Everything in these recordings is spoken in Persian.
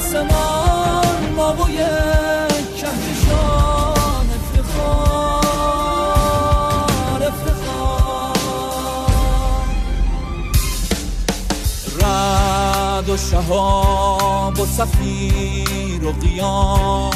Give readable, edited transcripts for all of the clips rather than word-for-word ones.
آسمان ما و یک کهکشان افتخار رعد و شهاب و صفیر و قیام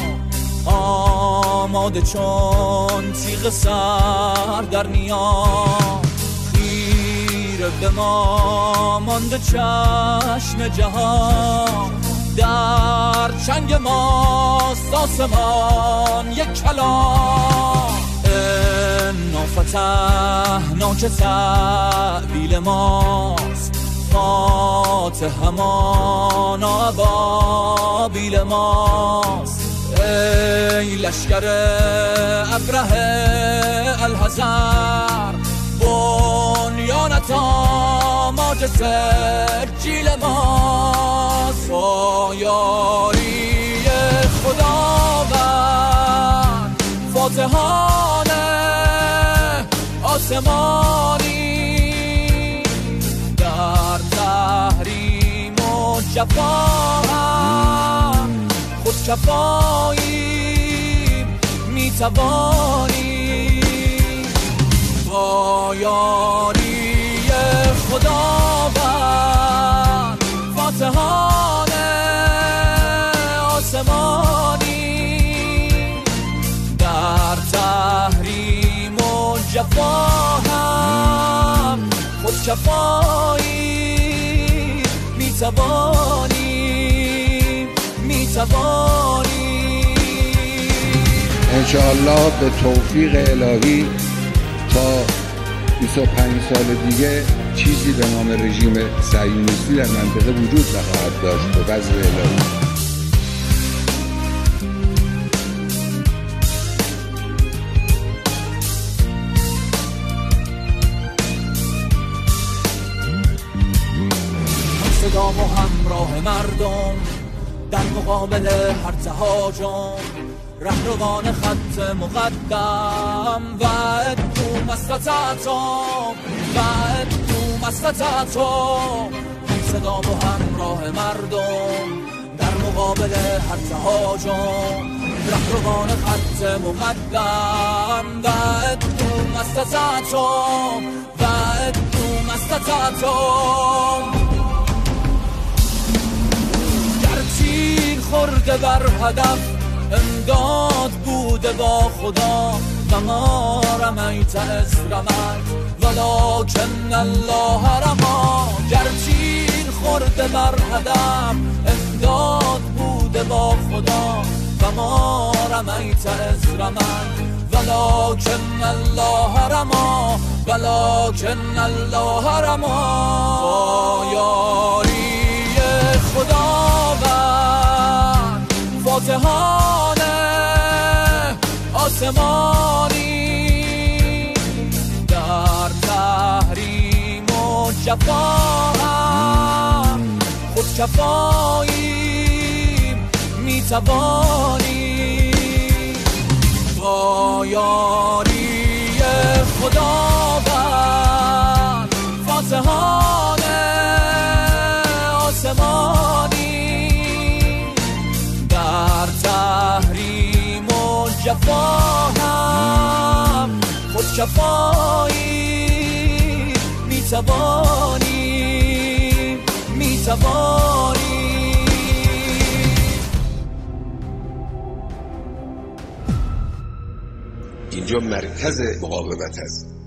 آماده چون تیغ سر در نیام خیره به ما مانده چشم جهان در چنگ ماست آسمان یک کلام انا فتحنا که تعبیل ماست فاتح همان ابابیل ماست ای لشکر ابره الحذر بنیانت آماج سجیل ماست با یاری خداوند فاتحان آسمانی در تحریم و جفا هم خود کفایی میتوانی با یاری خداوند فاتحان آسمانی در تحریم و جفا هم خود کفایی میتوانی انشاءالله به توفیق الهی تا 25 سال دیگه چیزی به نام رژیم صهیونیستی در منطقه وجود نخواهد داشت به وضع الهی. صدام و همراه مردم در مقابل هر تهاجم رهروان خط مقدم و ادو مستطعتم صدام و همراه مردم در مقابل هر تهاجم رهروان خط مقدم و ادو مستطعتم گر تیر خورده بر هدف امداد بوده با خدا و ما رمیت از رمیت ولکن الله رما گر تیر خورده بر هدف امداد بوده با خدا و ما رمیت از رمیت ولکن الله رما با یاری خداوند فاتحان آسمانی در تحریم و جفا هم خود کفایی میتوانی با یاری خداوند فاتحان آسمانی در تحریم و جفا هم خود کفایی میتوانی اینجا مرکز مقاومت است.